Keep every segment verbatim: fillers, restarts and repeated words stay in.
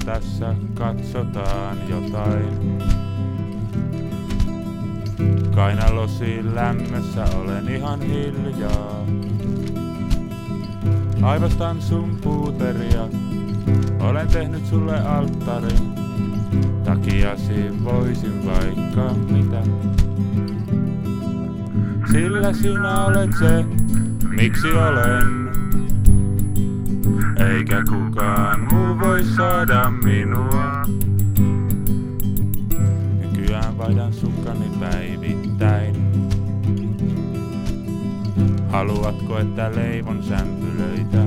tässä katsotaan jotain. Kainalosi lämmössä olen ihan hiljaa. Aivostan sun puuteria, olen tehnyt sulle alttarin. Takiasi voisin vaikka mitä. Sillä sinä olet se, miksi olen. Eikä kukaan muu voi saada minua. Nykyään vaihdan sukkani päivittäin. Haluatko, että leivon sämpylöitä?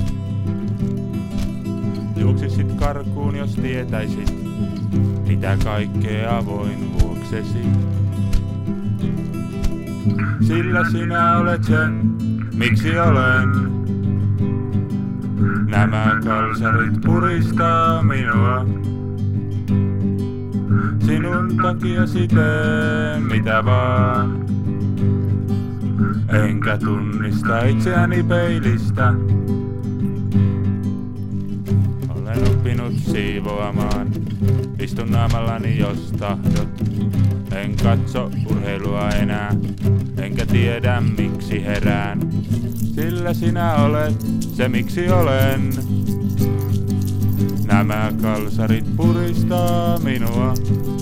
Juoksisit karkuun, jos tietäisit, mitä kaikkea voin vuoksesi. Sillä sinä olet se, miksi olen. Nämä kalsarit puristaa minua. Sinun takiasi teen mitä vaan. Enkä tunnista itseäni peilistä. Olen oppinut siivoamaan. Istun naamallani jos tahdot. En katso urheilua enää. Enkä tiedä miksi herään. Sillä sinä olet se miksi olen. Nämä kalsarit puristaa minua.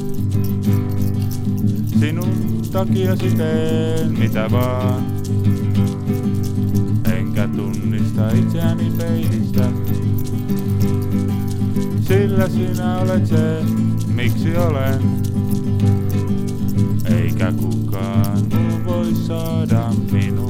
Sinun takiasi teen mitä vaan. Enkä tunnista itseäni peilistä. Sillä sinä olet se, miksi olen. Eikä kukaan muu voi saada minua.